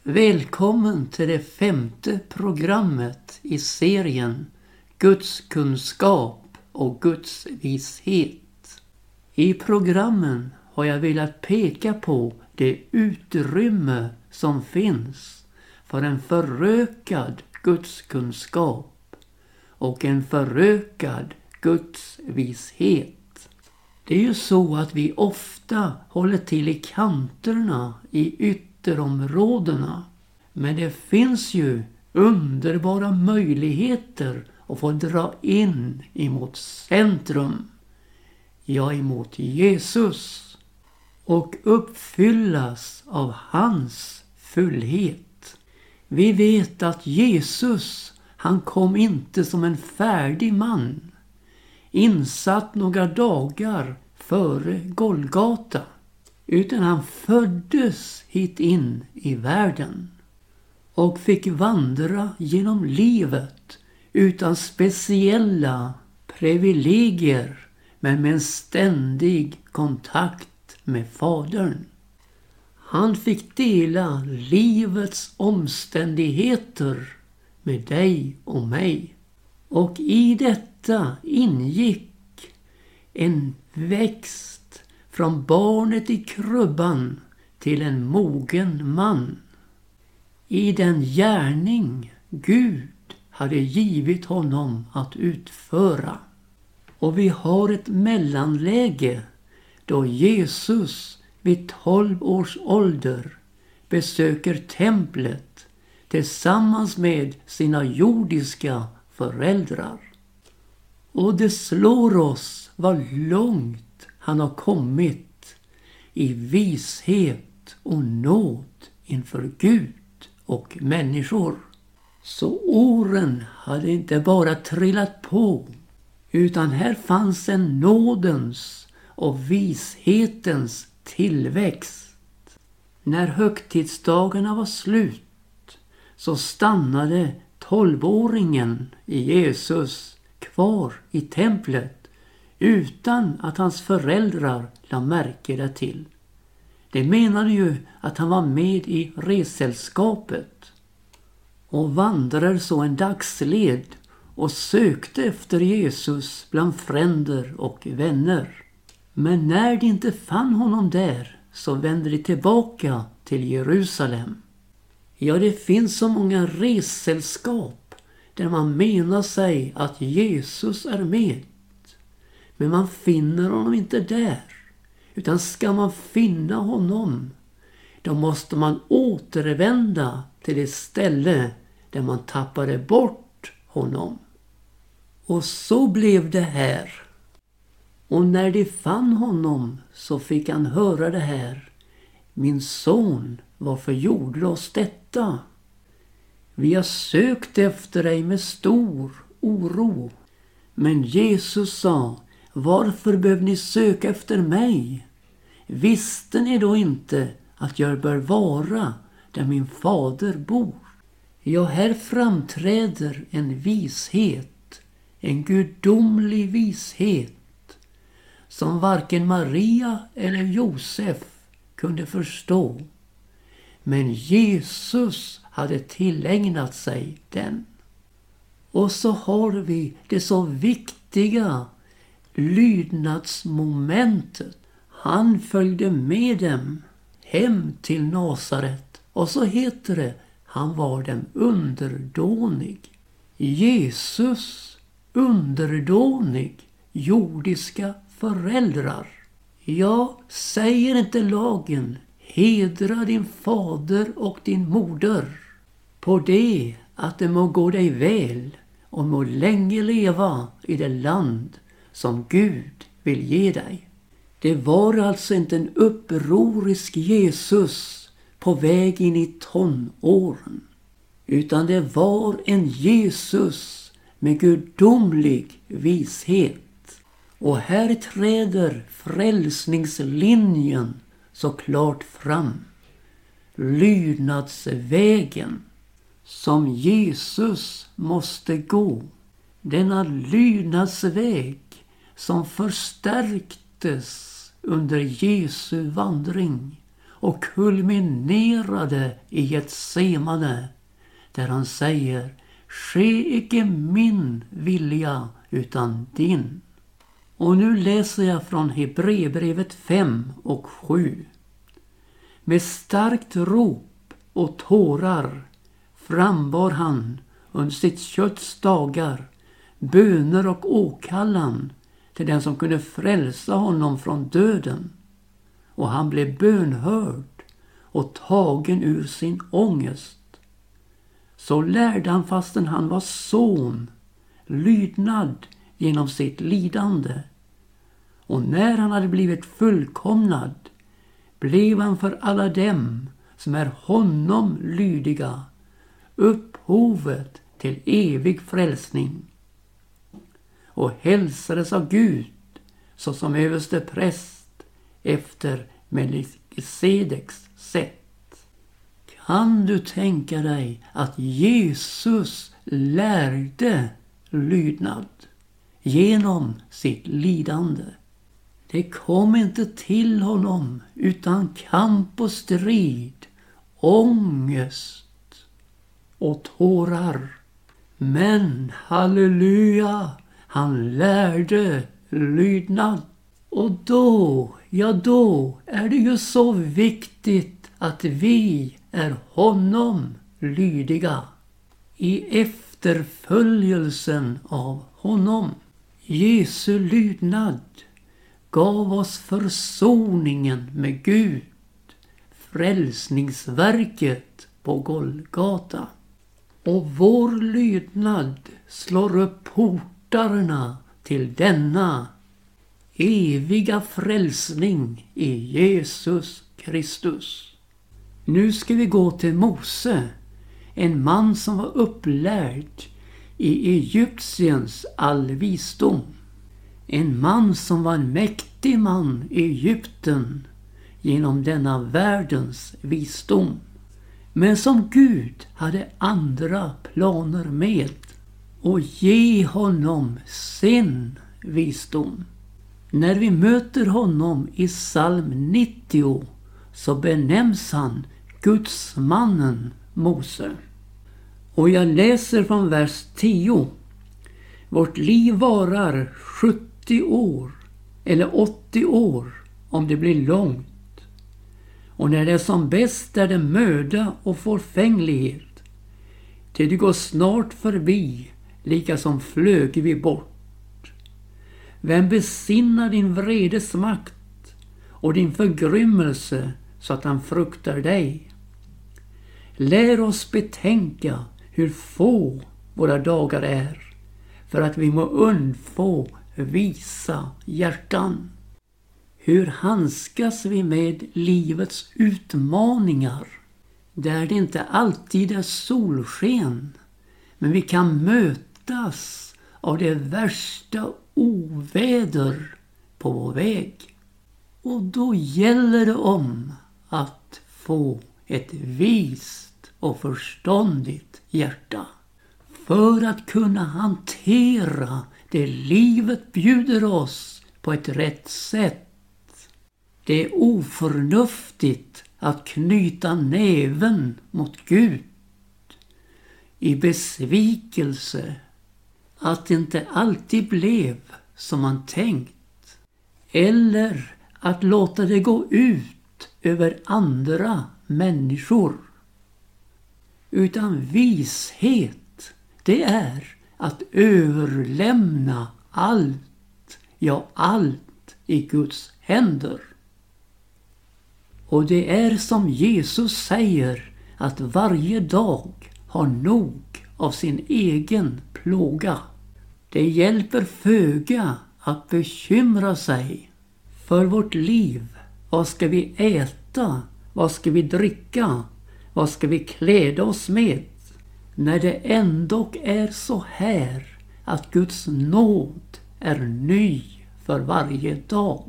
Välkommen till det 5:e programmet i serien Guds kunskap och Guds vishet. I programmen har jag velat peka på det utrymme som finns för en förökad Guds kunskap och en förökad Guds vishet. Det är ju så att vi ofta håller till i kanterna i ytterområdena. Men det finns ju underbara möjligheter att få dra in emot centrum. Ja, emot Jesus. Och uppfyllas av hans fullhet. Vi vet att Jesus, han kom inte som en färdig man. Insatt några dagar före Golgata. Utan han föddes hit in i världen. Och fick vandra genom livet utan speciella privilegier. Men med en ständig kontakt med Fadern. Han fick dela livets omständigheter med dig och mig. Och i detta ingick en växt från barnet i krubban till en mogen man. I den gärning Gud hade givit honom att utföra. Och vi har ett mellanläge då Jesus vid 12 års ålder besöker templet tillsammans med sina jordiska föräldrar. Och det slår oss vad långt han har kommit i vishet och nåd inför Gud och människor. Så åren hade inte bara trillat på, utan här fanns en nådens och vishetens tillväxt. När högtidsdagarna var slut så stannade 12-åringen i Jesus kvar i templet utan att hans föräldrar lade märke därtill. Det menade ju att han var med i ressällskapet och vandrade så en dagsled och sökte efter Jesus bland fränder och vänner. Men när de inte fann honom där så vände de tillbaka till Jerusalem. Ja, det finns så många ressällskap där man menar sig att Jesus är med. Men man finner honom inte där. Utan ska man finna honom, då måste man återvända till det ställe där man tappade bort honom. Och så blev det här. Och när de fann honom så fick han höra det här. Min son, varför gjorde du oss detta? Vi har sökt efter dig med stor oro. Men Jesus sa, varför behöver ni söka efter mig? Visste ni då inte att jag bör vara där min fader bor? Ja, här framträder en vishet, en gudomlig vishet, som varken Maria eller Josef kunde förstå. Men Jesus hade tillägnat sig den. Och så har vi det så viktiga lydnadsmomentet. Han följde med dem hem till Nasaret. Och så heter det, han var dem underdånig. Jesus underdånig jordiska föräldrar. Ja, säger inte lagen, hedra din fader och din moder. På det att det må gå dig väl och må länge leva i det land som Gud vill ge dig. Det var alltså inte en upprorisk Jesus på väg in i tonåren, utan det var en Jesus med gudomlig vishet. Och här träder frälsningslinjen så klart fram. Lydnadsvägen som Jesus måste gå. Denna lydnadsväg som förstärktes under Jesu vandring och kulminerade i Getsemane, där han säger: ske icke min vilja utan din. Och nu läser jag från Hebreerbrevet 5 och 7. Med starkt rop och tårar frambar han under sitt kötts dagar böner och åkallan till den som kunde frälsa honom från döden. Och han blev bönhörd och tagen ur sin ångest. Så lärde han, fastän han var son, lydnad genom sitt lidande. Och när han hade blivit fullkomnad blev han för alla dem som är honom lydiga upphovet till evig frälsning. Och hälsades av Gud såsom överste präst efter Melkisedeks sätt. Kan du tänka dig att Jesus lärde lydnad genom sitt lidande? Det kom inte till honom utan kamp och strid, ångest och tårar. Men halleluja, han lärde lydnad. Och då är det ju så viktigt att vi är honom lydiga i efterföljelsen av honom. Jesu lydnad gav oss försoningen med Gud, frälsningsverket på Golgata. Och vår lydnad slår upp portarna till denna eviga frälsning i Jesus Kristus. Nu ska vi gå till Mose, en man som var upplärd i Egyptiens allvisdom. En man som var en mäktig man i Egypten genom denna världens visdom. Men som Gud hade andra planer med och ge honom sin visdom. När vi möter honom i psalm 90 så benämns han Gudsmannen Mose. Och jag läser från vers 10. Vårt liv varar 70 år eller 80 år om det blir långt. Och när det är som bäst är det möda och förfänglighet. Till det går snart förbi, lika som flög vi bort. Vem besinnar din vredes makt och din förgrymmelse så att han fruktar dig? Lär oss betänka hur få våra dagar är, för att vi må undfå visa hjärtan. Hur handskas vi med livets utmaningar, där det inte alltid är solsken, men vi kan mötas av det värsta oväder på vår väg. Och då gäller det om att få ett vist och förståndigt hjärta för att kunna hantera det livet bjuder oss på ett rätt sätt. Det är oförnuftigt att knyta näven mot Gud i besvikelse att det inte alltid blev som man tänkt, eller att låta det gå ut över andra människor. Utan vishet, det är att överlämna allt, ja allt i Guds händer. Och det är som Jesus säger, att varje dag har nog av sin egen plåga. Det hjälper föga att bekymra sig för vårt liv. Vad ska vi äta? Vad ska vi dricka? Vad ska vi kläda oss med? När det ändå är så här att Guds nåd är ny för varje dag.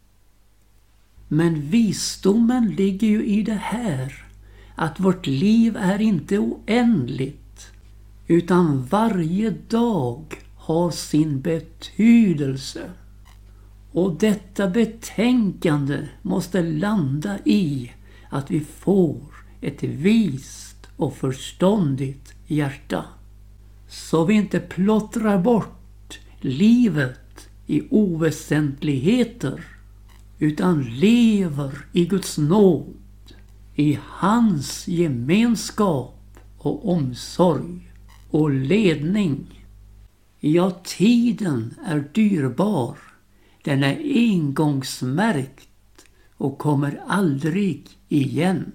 Men visdomen ligger ju i det här, att vårt liv är inte oändligt, utan varje dag har sin betydelse. Och detta betänkande måste landa i att vi får ett vist och förståndigt hjärta. Så vi inte plottrar bort livet i oväsentligheter utan lever i Guds nåd, i hans gemenskap och omsorg och ledning. Ja, tiden är dyrbar. Den är engångsmärkt och kommer aldrig igen.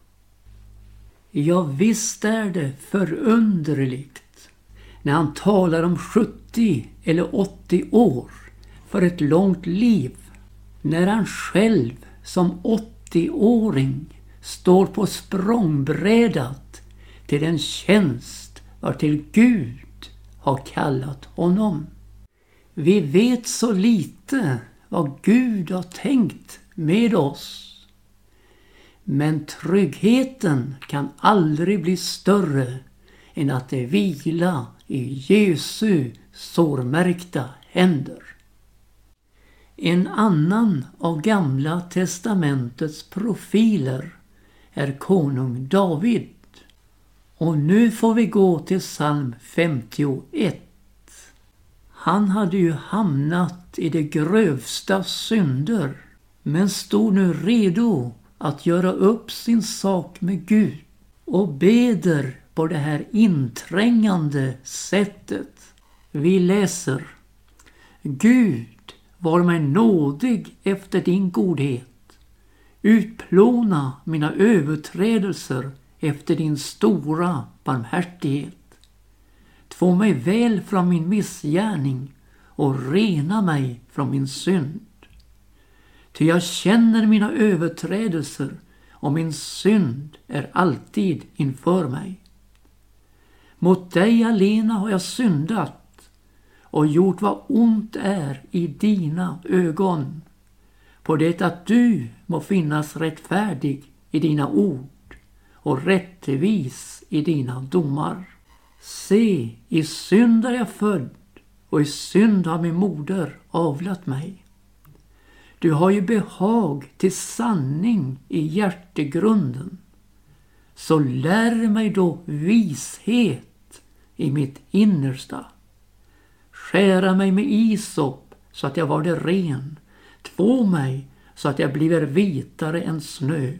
Ja, visst är det förunderligt när han talar om 70 eller 80 år för ett långt liv, när han själv som 80-åring står på språngbrädat till den tjänst vartill Gud har kallat honom. Vi vet så lite vad Gud har tänkt med oss. Men tryggheten kan aldrig bli större än att det vila i Jesu sårmärkta händer. En annan av Gamla testamentets profiler är konung David. Och nu får vi gå till psalm 51. Han hade ju hamnat i de grövsta synder, men stod nu redo att göra upp sin sak med Gud och beder på det här inträngande sättet. Vi läser: Gud, var mig nådig efter din godhet. Utplåna mina överträdelser efter din stora barmhärtighet. Två mig väl från min missgärning och rena mig från min synd. Ty jag känner mina överträdelser och min synd är alltid inför mig. Mot dig alena har jag syndat och gjort vad ont är i dina ögon, på det att du må finnas rättfärdig i dina ord och rättvis i dina domar. Se, i synd är jag född och i synd har min moder avlat mig. Du har ju behag till sanning i hjärtegrunden. Så lär mig då vishet i mitt innersta. Skära mig med isop så att jag var det ren. Två mig så att jag blir vitare än snö.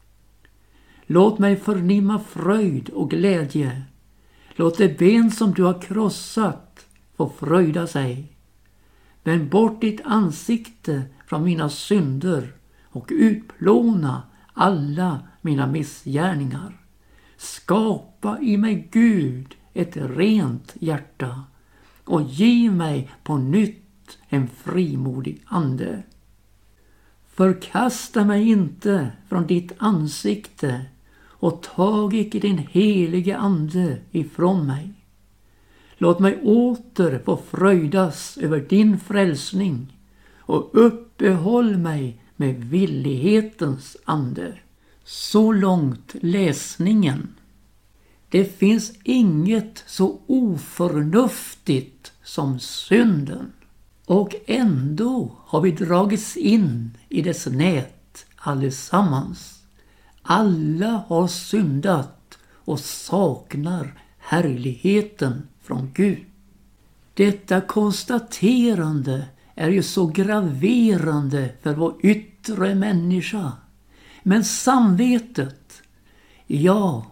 Låt mig förnimma fröjd och glädje. Låt det ben som du har krossat få fröjda sig. Vänd bort ditt ansikte från mina synder och utplåna alla mina missgärningar. Skapa i mig, Gud, ett rent hjärta och ge mig på nytt en frimodig ande. Förkasta mig inte från ditt ansikte och tag icke din helige ande ifrån mig. Låt mig åter få fröjdas över din frälsning och uppehåll mig med villighetens ande. Så långt läsningen. Det finns inget så oförnuftigt som synden. Och ändå har vi dragits in i dess nät allesammans. Alla har syndat och saknar härligheten från Gud. Detta konstaterande är ju så graverande för vår yttre människa. Men samvetet, ja,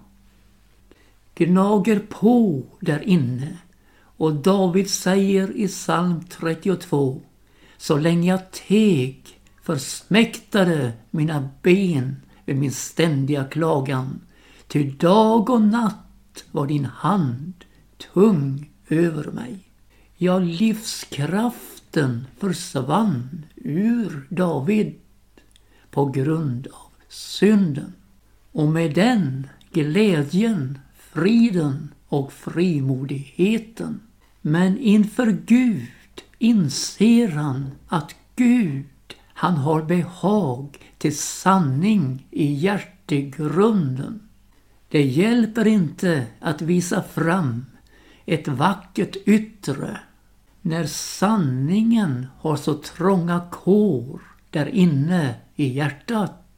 gnager på där inne. Och David säger i psalm 32: så länge jag teg försmäktade mina ben vid min ständiga klagan. Ty dag och natt var din hand tung över mig. Ja, livskraften försvann ur David på grund av synden. Och med den glädjen, friden och frimodigheten. Men inför Gud inser han att Gud, han har behag till sanning i hjärtegrunden. Det hjälper inte att visa fram ett vackert yttre när sanningen har så trånga kår där inne i hjärtat.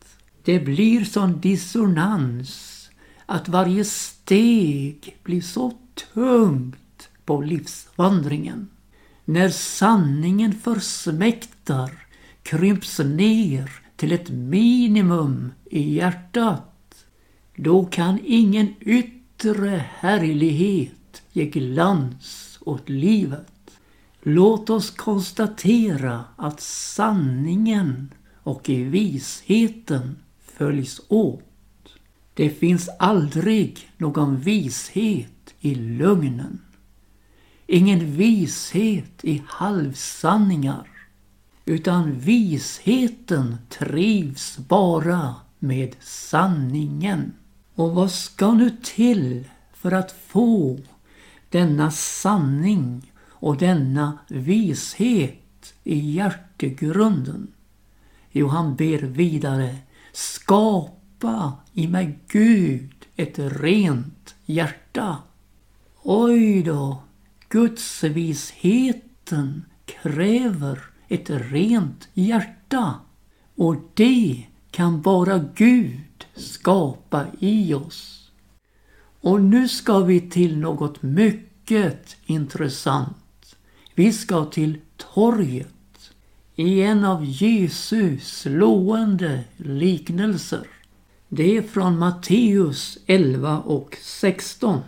Det blir sån dissonans att varje steg blir så tungt på livsvandringen. När sanningen försmäktar krymps ner till ett minimum i hjärtat. Då kan ingen yttre härlighet ge glans åt livet. Låt oss konstatera att sanningen och visheten följs åt. Det finns aldrig någon vishet i lögnen. Ingen vishet i halvsanningar. Utan visheten trivs bara med sanningen. Och vad ska nu till för att få denna sanning och denna vishet i hjärtegrunden? Jo, han ber vidare: skapa i mig, Gud, ett rent hjärta. Oj då, Guds visheten kräver ett rent hjärta. Och det kan bara Gud skapa i oss. Och nu ska vi till något mycket intressant. Vi ska till torget. I en av Jesu slående liknelser. Det är från Matteus 11 och 16.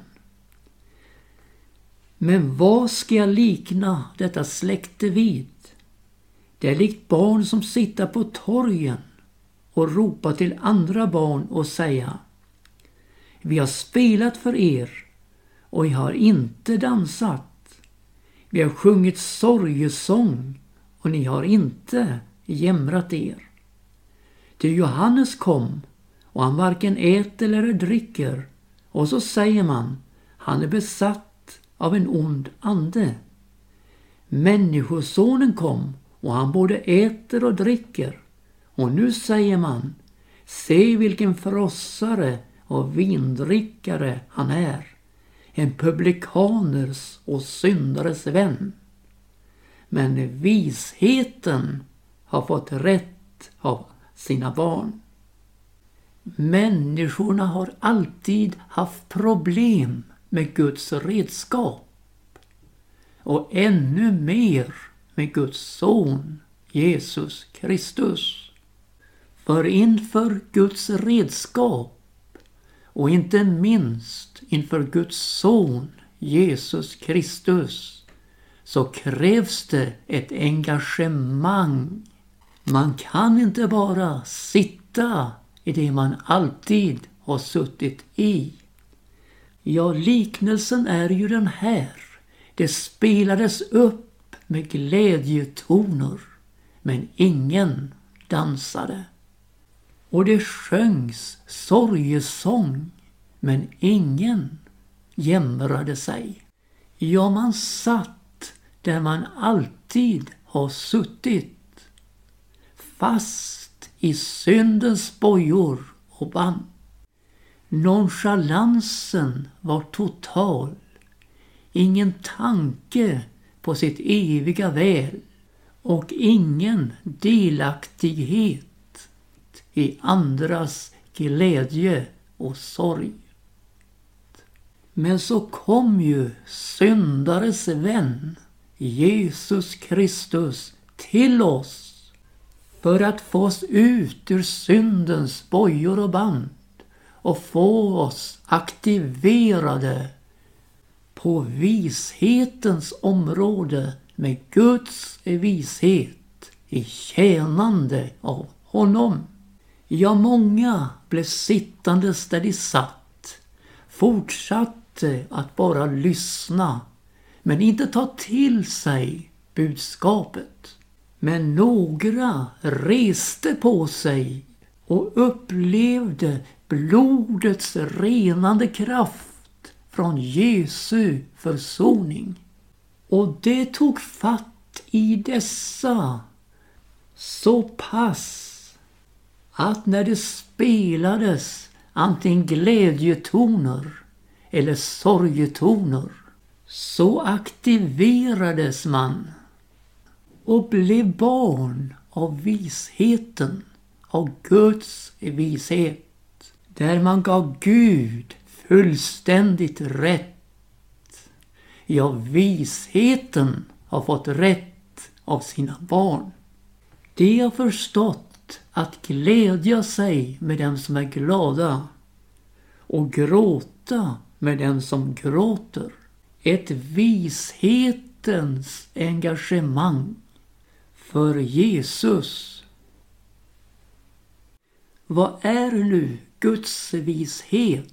Men vad ska jag likna detta släkte vid? Det är likt barn som sitter på torgen och ropar till andra barn och säga: vi har spelat för er och jag har inte dansat. Vi har sjungit sorgesång och ni har inte jämrat er. Till Johannes kom och han varken äter eller dricker, och så säger man: han är besatt av en ond ande. Människosonen kom och han både äter och dricker, och nu säger man: se vilken frossare och vindrickare han är, en publikaners och syndares vän. Men visheten har fått rätt av sina barn. Människorna har alltid haft problem med Guds redskap, och ännu mer med Guds son Jesus Kristus. För inför Guds redskap, och inte minst inför Guds son Jesus Kristus, så krävs det ett engagemang. Man kan inte bara sitta i det man alltid har suttit i. Ja, liknelsen är ju den här. Det spelades upp med glädjetoner, men ingen dansade. Och det sjöngs sorgesång, men ingen jämrade sig. Ja, man satt där man alltid har suttit, fast i syndens bojor och band. Nonchalansen var total. Ingen tanke på sitt eviga väl och ingen delaktighet i andras glädje och sorg. Men så kom ju syndares vän Jesus Kristus till oss för att få oss ut ur syndens bojor och band och få oss aktiverade på vishetens område med Guds vishet i tjänande av honom. Ja, många blev sittandes där de satt, fortsatte att bara lyssna, men inte ta till sig budskapet. Men några reste på sig och upplevde blodets renande kraft från Jesu försoning. Och det tog fatt i dessa så pass att när det spelades antingen glädjetoner eller sorgetoner, så aktiverades man och blev barn av visheten, av Guds vishet. Där man gav Gud fullständigt rätt. Ja, visheten har fått rätt av sina barn. De har förstått att glädja sig med dem som är glada och gråta med den som gråter. Ett vishetens engagemang för Jesus. Vad är nu Guds vishet?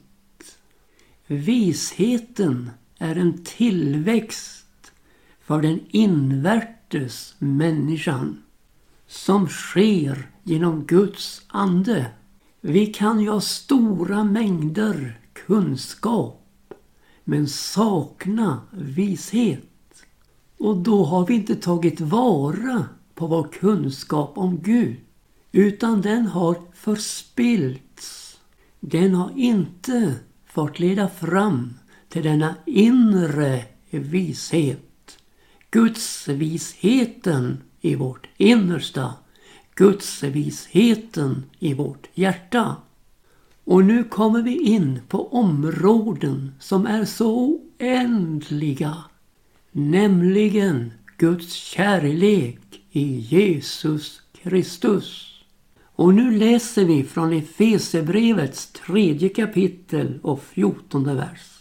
Visheten är en tillväxt för den invärtes människan som sker genom Guds ande. Vi kan ju ha stora mängder kunskap men sakna vishet. Och då har vi inte tagit vara på vår kunskap om Gud, utan den har förspillts. Den har inte fått leda fram till denna inre vishet. Guds visheten i vårt innersta. Guds visheten i vårt hjärta. Och nu kommer vi in på områden som är så oändliga. Nämligen Guds kärlek i Jesus Kristus. Och nu läser vi från Efeserbrevets 3 kapitel och 14 vers.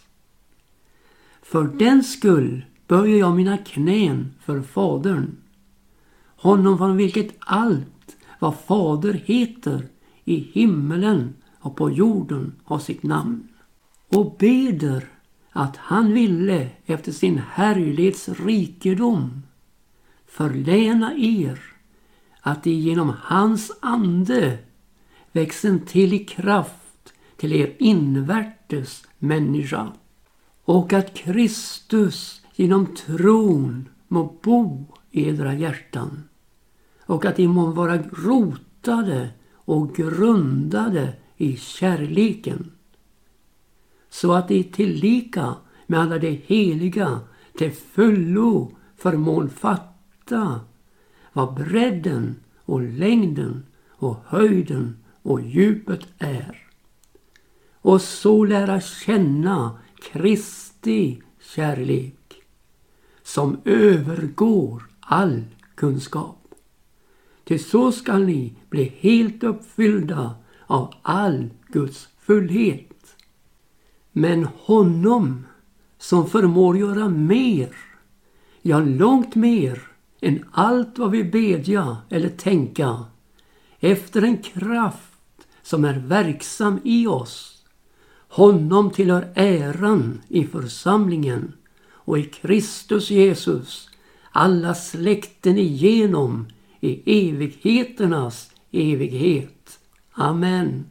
För den skull böjer jag mina knän för Fadern, honom från vilket allt vad Fader heter i himmelen och på jorden har sitt namn, och beder att han ville efter sin härlighets rikedom förläna er att genom hans ande växen till i kraft till er invärtes människa, och att Kristus genom tron må bo i edra hjärtan, och att de må vara rotade och grundade i kärleken, så att de tillika med alla de heliga till fullo förmår fatta vad bredden och längden och höjden och djupet är, och så lära känna Kristi kärlek som övergår all kunskap. Till så skall ni bli helt uppfyllda av all Guds fullhet. Men honom som förmår göra mer, ja långt mer än allt vad vi bedja eller tänka, efter en kraft som är verksam i oss. Honom tillhör äran i församlingen och i Kristus Jesus alla släkten igenom i evigheternas evighet. Amen.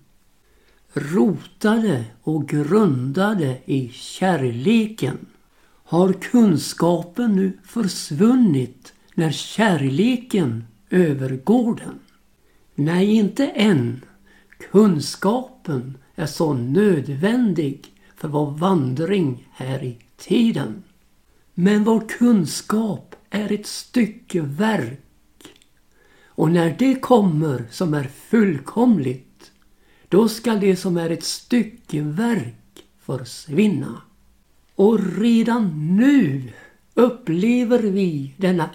Rotade och grundade i kärleken. Har kunskapen nu försvunnit när kärleken övergår den? Nej, inte än. Kunskapen är så nödvändig för vår vandring här i tiden. Men vår kunskap är ett styckeverk. Och när det kommer som är fullkomligt, då ska det som är ett styckeverk försvinna. Och redan nu upplever vi denna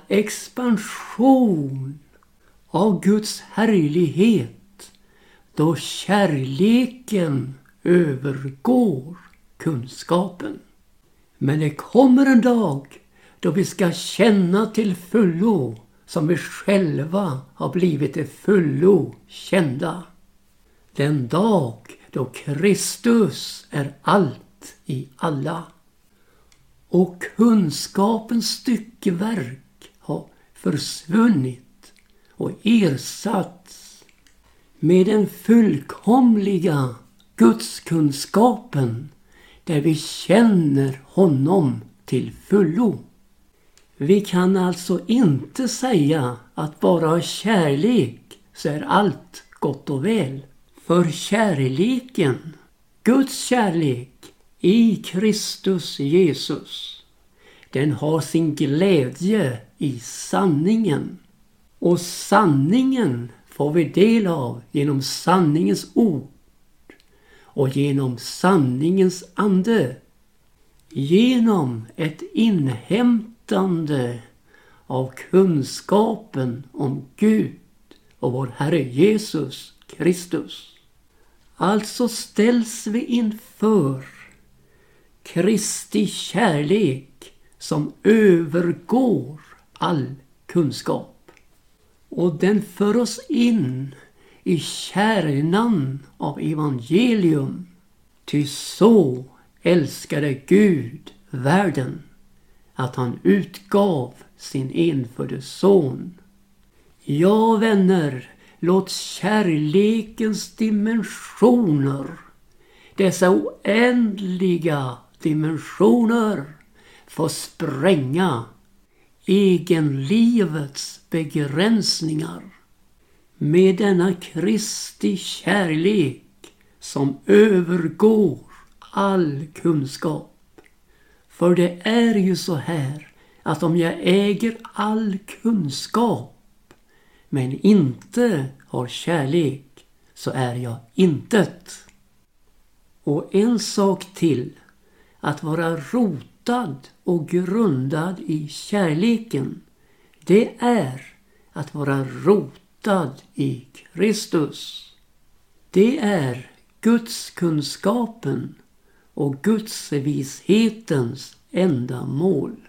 expansion av Guds härlighet, då kärleken övergår kunskapen. Men det kommer en dag då vi ska känna till fullo som vi själva har blivit till fullo kända. Den dag då Kristus är allt i alla. Och kunskapens styckeverk har försvunnit och ersatts med den fullkomliga gudskunskapen, där vi känner honom till fullo. Vi kan alltså inte säga att bara kärlek så är allt gott och väl. För kärleken, Guds kärlek i Kristus Jesus, den har sin glädje i sanningen. Och sanningen får vi del av genom sanningens ord och genom sanningens ande. Genom ett inhämtande av kunskapen om Gud och vår Herre Jesus Kristus. Alltså ställs vi inför Kristi kärlek som övergår all kunskap. Och den för oss in i kärnan av evangelium. Ty så älskade Gud världen att han utgav sin enfödde son. Ja, vänner, låt kärlekens dimensioner, dessa oändliga dimensioner, få spränga egenlivets begränsningar med denna Kristi kärlek som övergår all kunskap. För det är ju så här att om jag äger all kunskap men inte har kärlek så är jag intet. Och en sak till, att vara rotad och grundad i kärleken, det är att vara rotad i Kristus. Det är Guds kunskapen och Guds vishetens ändamål.